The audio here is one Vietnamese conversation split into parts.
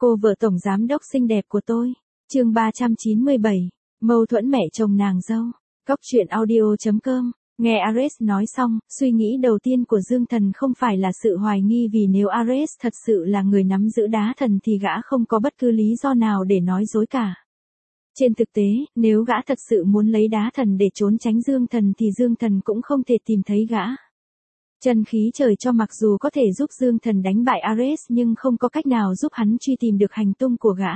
Cô vợ tổng giám đốc xinh đẹp của tôi. Chương 397. Mâu thuẫn mẹ chồng nàng dâu. Cóc truyện audio.com. Nghe Ares nói xong, suy nghĩ đầu tiên của Dương Thần không phải là sự hoài nghi, vì nếu Ares thật sự là người nắm giữ đá thần thì gã không có bất cứ lý do nào để nói dối cả. Trên thực tế, nếu gã thật sự muốn lấy đá thần để trốn tránh Dương Thần thì Dương Thần cũng không thể tìm thấy gã. Chân khí trời cho mặc dù có thể giúp Dương Thần đánh bại Ares nhưng không có cách nào giúp hắn truy tìm được hành tung của gã.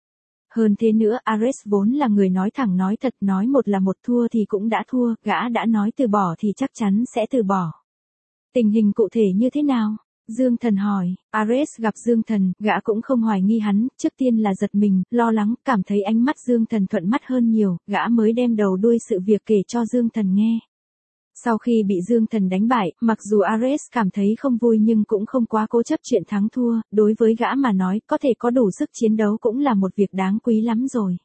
Hơn thế nữa, Ares vốn là người nói thẳng nói thật, nói một là một, thua thì cũng đã thua, gã đã nói từ bỏ thì chắc chắn sẽ từ bỏ. Tình hình cụ thể như thế nào? Dương Thần hỏi. Ares gặp Dương Thần, gã cũng không hoài nghi hắn, trước tiên là giật mình, lo lắng, cảm thấy ánh mắt Dương Thần thuận mắt hơn nhiều, gã mới đem đầu đuôi sự việc kể cho Dương Thần nghe. Sau khi bị Dương Thần đánh bại, mặc dù Ares cảm thấy không vui nhưng cũng không quá cố chấp chuyện thắng thua, đối với gã mà nói, có thể có đủ sức chiến đấu cũng là một việc đáng quý lắm rồi.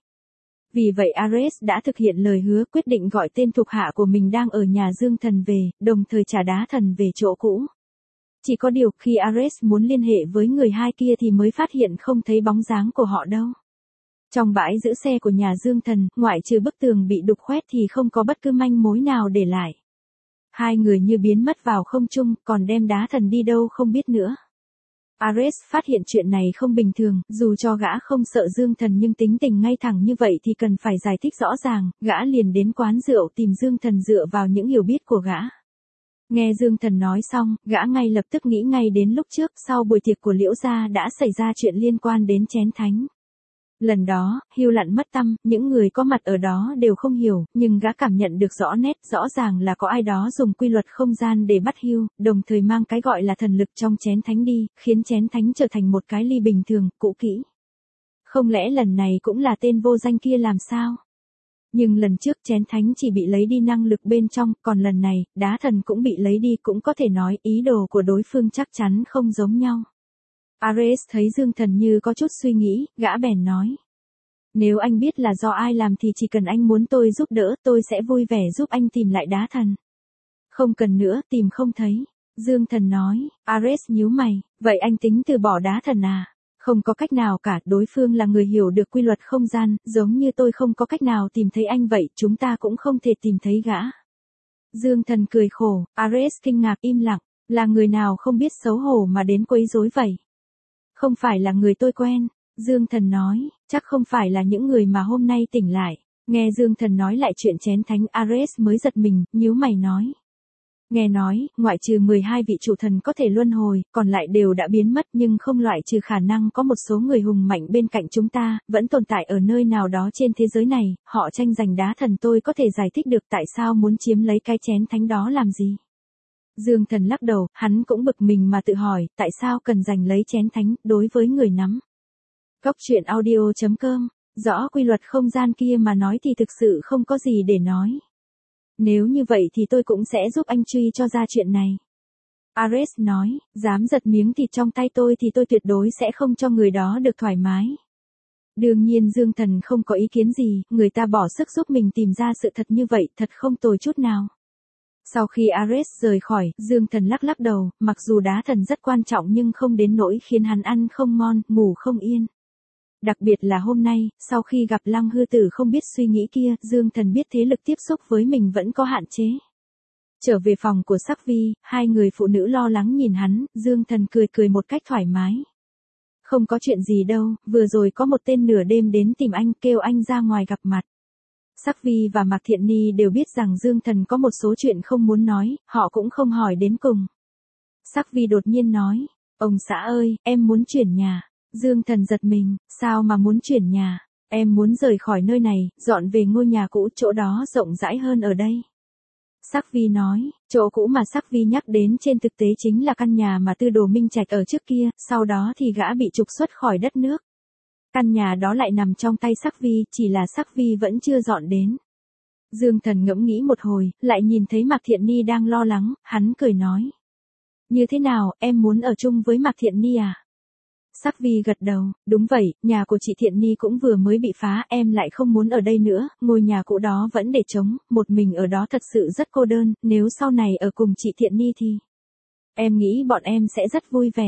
Vì vậy Ares đã thực hiện lời hứa, quyết định gọi tên thuộc hạ của mình đang ở nhà Dương Thần về, đồng thời trả đá thần về chỗ cũ. Chỉ có điều, khi Ares muốn liên hệ với người hai kia thì mới phát hiện không thấy bóng dáng của họ đâu. Trong bãi giữ xe của nhà Dương Thần, ngoại trừ bức tường bị đục khoét thì không có bất cứ manh mối nào để lại. Hai người như biến mất vào không trung, còn đem đá thần đi đâu không biết nữa. Ares phát hiện chuyện này không bình thường, dù cho gã không sợ Dương Thần nhưng tính tình ngay thẳng như vậy thì cần phải giải thích rõ ràng, gã liền đến quán rượu tìm Dương Thần dựa vào những hiểu biết của gã. Nghe Dương Thần nói xong, gã ngay lập tức nghĩ ngay đến lúc trước, sau buổi tiệc của Liễu gia đã xảy ra chuyện liên quan đến chén thánh. Lần đó, Hưu lặn mất tăm, những người có mặt ở đó đều không hiểu, nhưng gã cảm nhận được rõ nét, rõ ràng là có ai đó dùng quy luật không gian để bắt Hưu, đồng thời mang cái gọi là thần lực trong chén thánh đi, khiến chén thánh trở thành một cái ly bình thường, cũ kỹ. Không lẽ lần này cũng là tên vô danh kia làm sao? Nhưng lần trước chén thánh chỉ bị lấy đi năng lực bên trong, còn lần này, đá thần cũng bị lấy đi, cũng có thể nói ý đồ của đối phương chắc chắn không giống nhau. Ares thấy Dương Thần như có chút suy nghĩ, gã bèn nói. Nếu anh biết là do ai làm thì chỉ cần anh muốn tôi giúp đỡ, tôi sẽ vui vẻ giúp anh tìm lại đá thần. Không cần nữa, tìm không thấy. Dương Thần nói. Ares nhíu mày, vậy anh tính từ bỏ đá thần à? Không có cách nào cả, đối phương là người hiểu được quy luật không gian, giống như tôi không có cách nào tìm thấy anh vậy, chúng ta cũng không thể tìm thấy gã. Dương Thần cười khổ, Ares kinh ngạc im lặng, là người nào không biết xấu hổ mà đến quấy rối vậy? Không phải là người tôi quen, Dương Thần nói, chắc không phải là những người mà hôm nay tỉnh lại. Nghe Dương Thần nói lại chuyện chén thánh, Ares mới giật mình, nhíu mày nói. Nghe nói, ngoại trừ 12 vị chủ thần có thể luân hồi, còn lại đều đã biến mất, nhưng không loại trừ khả năng có một số người hùng mạnh bên cạnh chúng ta, vẫn tồn tại ở nơi nào đó trên thế giới này, họ tranh giành đá thần, tôi có thể giải thích được tại sao muốn chiếm lấy cái chén thánh đó làm gì. Dương Thần lắc đầu, hắn cũng bực mình mà tự hỏi, tại sao cần giành lấy chén thánh, đối với người nắm. Cóc truyện audio.com, rõ quy luật không gian kia mà nói thì thực sự không có gì để nói. Nếu như vậy thì tôi cũng sẽ giúp anh truy cho ra chuyện này. Ares nói, dám giật miếng thịt trong tay tôi thì tôi tuyệt đối sẽ không cho người đó được thoải mái. Đương nhiên Dương Thần không có ý kiến gì, người ta bỏ sức giúp mình tìm ra sự thật như vậy, thật không tồi chút nào. Sau khi Ares rời khỏi, Dương Thần lắc lắc đầu, mặc dù đá thần rất quan trọng nhưng không đến nỗi khiến hắn ăn không ngon, ngủ không yên. Đặc biệt là hôm nay, sau khi gặp Lăng Hư Tử không biết suy nghĩ kia, Dương Thần biết thế lực tiếp xúc với mình vẫn có hạn chế. Trở về phòng của Sắc Vi, hai người phụ nữ lo lắng nhìn hắn, Dương Thần cười cười một cách thoải mái. Không có chuyện gì đâu, vừa rồi có một tên nửa đêm đến tìm anh, kêu anh ra ngoài gặp mặt. Sắc Vi và Mạc Thiện Ni đều biết rằng Dương Thần có một số chuyện không muốn nói, họ cũng không hỏi đến cùng. Sắc Vi đột nhiên nói, ông xã ơi, em muốn chuyển nhà. Dương Thần giật mình, sao mà muốn chuyển nhà? Em muốn rời khỏi nơi này, dọn về ngôi nhà cũ, chỗ đó rộng rãi hơn ở đây. Sắc Vi nói, chỗ cũ mà Sắc Vi nhắc đến trên thực tế chính là căn nhà mà Tư Đồ Minh Trạch ở trước kia, sau đó thì gã bị trục xuất khỏi đất nước. Căn nhà đó lại nằm trong tay Sắc Vi, chỉ là Sắc Vi vẫn chưa dọn đến. Dương Thần ngẫm nghĩ một hồi, lại nhìn thấy Mạc Thiện Ni đang lo lắng, hắn cười nói. Như thế nào, em muốn ở chung với Mạc Thiện Ni à? Sắc Vi gật đầu, đúng vậy, nhà của chị Thiện Ni cũng vừa mới bị phá, em lại không muốn ở đây nữa, ngôi nhà cũ đó vẫn để trống, một mình ở đó thật sự rất cô đơn, nếu sau này ở cùng chị Thiện Ni thì... Em nghĩ bọn em sẽ rất vui vẻ.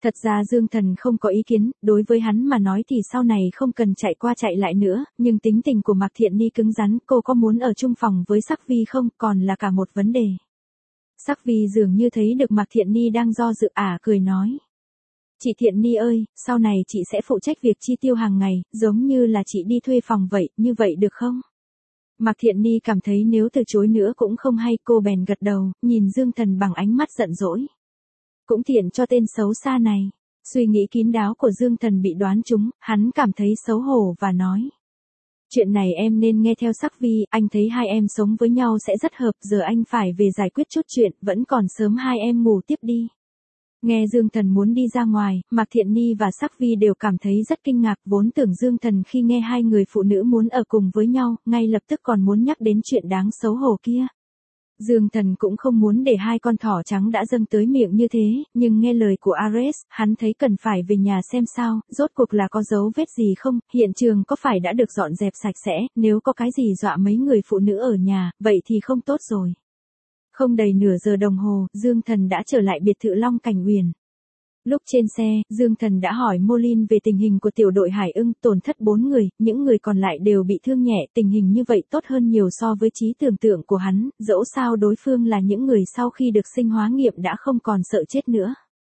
Thật ra Dương Thần không có ý kiến, đối với hắn mà nói thì sau này không cần chạy qua chạy lại nữa, nhưng tính tình của Mạc Thiện Ni cứng rắn, cô có muốn ở chung phòng với Sắc Vi không, còn là cả một vấn đề. Sắc Vi dường như thấy được Mạc Thiện Ni đang do dự, cười nói. Chị Thiện Ni ơi, sau này chị sẽ phụ trách việc chi tiêu hàng ngày, giống như là chị đi thuê phòng vậy, như vậy được không? Mạc Thiện Ni cảm thấy nếu từ chối nữa cũng không hay, cô bèn gật đầu, nhìn Dương Thần bằng ánh mắt giận dỗi. Cũng thiện cho tên xấu xa này. Suy nghĩ kín đáo của Dương Thần bị đoán trúng, hắn cảm thấy xấu hổ và nói. Chuyện này em nên nghe theo Sắc Vi, anh thấy hai em sống với nhau sẽ rất hợp, giờ anh phải về giải quyết chút chuyện, vẫn còn sớm, hai em ngủ tiếp đi. Nghe Dương Thần muốn đi ra ngoài, Mạc Thiện Ni và Sắc Vi đều cảm thấy rất kinh ngạc, vốn tưởng Dương Thần khi nghe hai người phụ nữ muốn ở cùng với nhau, ngay lập tức còn muốn nhắc đến chuyện đáng xấu hổ kia. Dương Thần cũng không muốn để hai con thỏ trắng đã dâng tới miệng như thế, nhưng nghe lời của Ares, hắn thấy cần phải về nhà xem sao, rốt cuộc là có dấu vết gì không, hiện trường có phải đã được dọn dẹp sạch sẽ, nếu có cái gì dọa mấy người phụ nữ ở nhà, vậy thì không tốt rồi. Không đầy nửa giờ đồng hồ, Dương Thần đã trở lại biệt thự Long Cảnh Uyển. Lúc trên xe, Dương Thần đã hỏi Molin về tình hình của tiểu đội Hải Ưng, tổn thất 4 người, những người còn lại đều bị thương nhẹ, tình hình như vậy tốt hơn nhiều so với trí tưởng tượng của hắn, dẫu sao đối phương là những người sau khi được sinh hóa nghiệm đã không còn sợ chết nữa.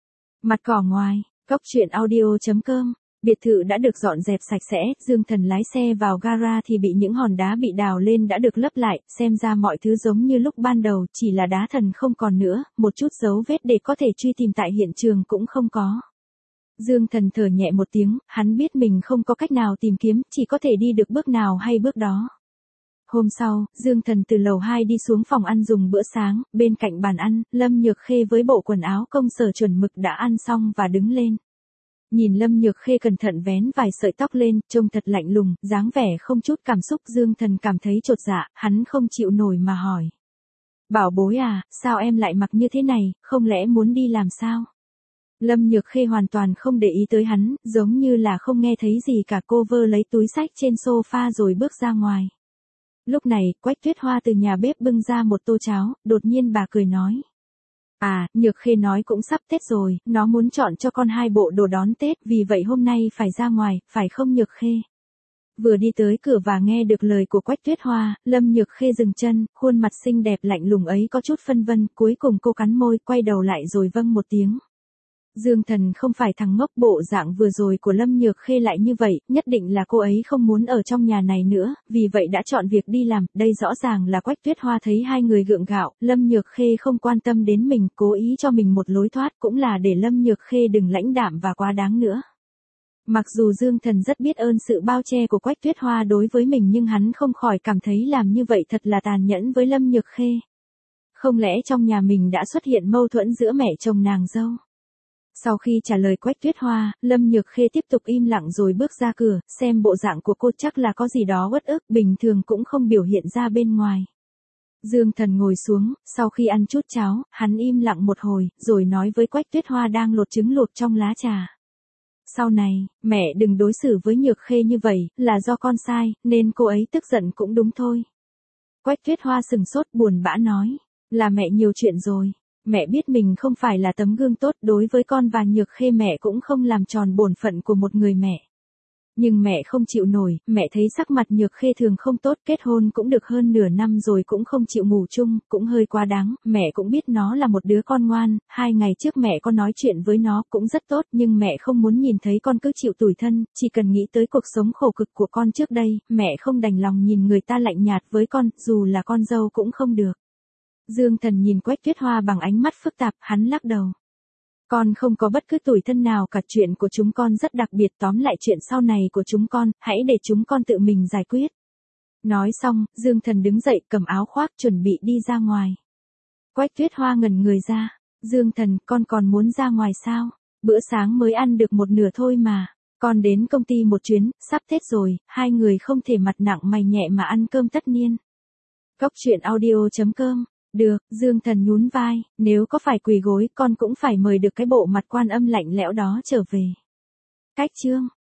Mặt cỏ ngoài, góc truyện audio.com. Biệt thự đã được dọn dẹp sạch sẽ, Dương Thần lái xe vào gara thì bị những hòn đá bị đào lên đã được lấp lại, xem ra mọi thứ giống như lúc ban đầu, chỉ là đá thần không còn nữa, một chút dấu vết để có thể truy tìm tại hiện trường cũng không có. Dương Thần thở nhẹ một tiếng, hắn biết mình không có cách nào tìm kiếm, chỉ có thể đi được bước nào hay bước đó. Hôm sau, Dương Thần từ lầu 2 đi xuống phòng ăn dùng bữa sáng, bên cạnh bàn ăn, Lâm Nhược Khê với bộ quần áo công sở chuẩn mực đã ăn xong và đứng lên. Nhìn Lâm Nhược Khê cẩn thận vén vài sợi tóc lên, trông thật lạnh lùng, dáng vẻ không chút cảm xúc, Dương Thần cảm thấy chột dạ, hắn không chịu nổi mà hỏi. Bảo bối à, sao em lại mặc như thế này, không lẽ muốn đi làm sao? Lâm Nhược Khê hoàn toàn không để ý tới hắn, giống như là không nghe thấy gì cả, cô vơ lấy túi xách trên sofa rồi bước ra ngoài. Lúc này, Quách Tuyết Hoa từ nhà bếp bưng ra một tô cháo, đột nhiên bà cười nói. Nhược Khê nói cũng sắp Tết rồi, nó muốn chọn cho con 2 bộ đồ đón Tết, vì vậy hôm nay phải ra ngoài, phải không Nhược Khê? Vừa đi tới cửa và nghe được lời của Quách Tuyết Hoa, Lâm Nhược Khê dừng chân, khuôn mặt xinh đẹp lạnh lùng ấy có chút phân vân, cuối cùng cô cắn môi, quay đầu lại rồi vâng một tiếng. Dương Thần không phải thằng ngốc, bộ dạng vừa rồi của Lâm Nhược Khê lại như vậy, nhất định là cô ấy không muốn ở trong nhà này nữa, vì vậy đã chọn việc đi làm, đây rõ ràng là Quách Tuyết Hoa thấy hai người gượng gạo, Lâm Nhược Khê không quan tâm đến mình, cố ý cho mình một lối thoát, cũng là để Lâm Nhược Khê đừng lãnh đạm và quá đáng nữa. Mặc dù Dương Thần rất biết ơn sự bao che của Quách Tuyết Hoa đối với mình nhưng hắn không khỏi cảm thấy làm như vậy thật là tàn nhẫn với Lâm Nhược Khê. Không lẽ trong nhà mình đã xuất hiện mâu thuẫn giữa mẹ chồng nàng dâu? Sau khi trả lời Quách Tuyết Hoa, Lâm Nhược Khê tiếp tục im lặng rồi bước ra cửa, xem bộ dạng của cô chắc là có gì đó uất ức, bình thường cũng không biểu hiện ra bên ngoài. Dương Thần ngồi xuống, sau khi ăn chút cháo, hắn im lặng một hồi, rồi nói với Quách Tuyết Hoa đang lột trứng luộc trong lá trà. Sau này, mẹ đừng đối xử với Nhược Khê như vậy, là do con sai, nên cô ấy tức giận cũng đúng thôi. Quách Tuyết Hoa sừng sốt buồn bã nói, là mẹ nhiều chuyện rồi. Mẹ biết mình không phải là tấm gương tốt đối với con và Nhược Khê, mẹ cũng không làm tròn bổn phận của một người mẹ. Nhưng mẹ không chịu nổi, mẹ thấy sắc mặt Nhược Khê thường không tốt, kết hôn cũng được hơn nửa năm rồi cũng không chịu ngủ chung, cũng hơi quá đáng, mẹ cũng biết nó là một đứa con ngoan, 2 ngày trước mẹ có nói chuyện với nó cũng rất tốt nhưng mẹ không muốn nhìn thấy con cứ chịu tủi thân, chỉ cần nghĩ tới cuộc sống khổ cực của con trước đây, mẹ không đành lòng nhìn người ta lạnh nhạt với con, dù là con dâu cũng không được. Dương Thần nhìn Quách Tuyết Hoa bằng ánh mắt phức tạp, hắn lắc đầu. Con không có bất cứ tủi thân nào cả, chuyện của chúng con rất đặc biệt, tóm lại chuyện sau này của chúng con, hãy để chúng con tự mình giải quyết. Nói xong, Dương Thần đứng dậy cầm áo khoác chuẩn bị đi ra ngoài. Quách Tuyết Hoa ngẩn người ra. Dương Thần, con còn muốn ra ngoài sao? Bữa sáng mới ăn được một nửa thôi mà. Con đến công ty một chuyến, sắp Tết rồi, 2 người không thể mặt nặng mày nhẹ mà ăn cơm tất niên. Góc truyện audio.com. Được, Dương Thần nhún vai, nếu có phải quỳ gối con cũng phải mời được cái bộ mặt Quan Âm lạnh lẽo đó trở về. Cách chương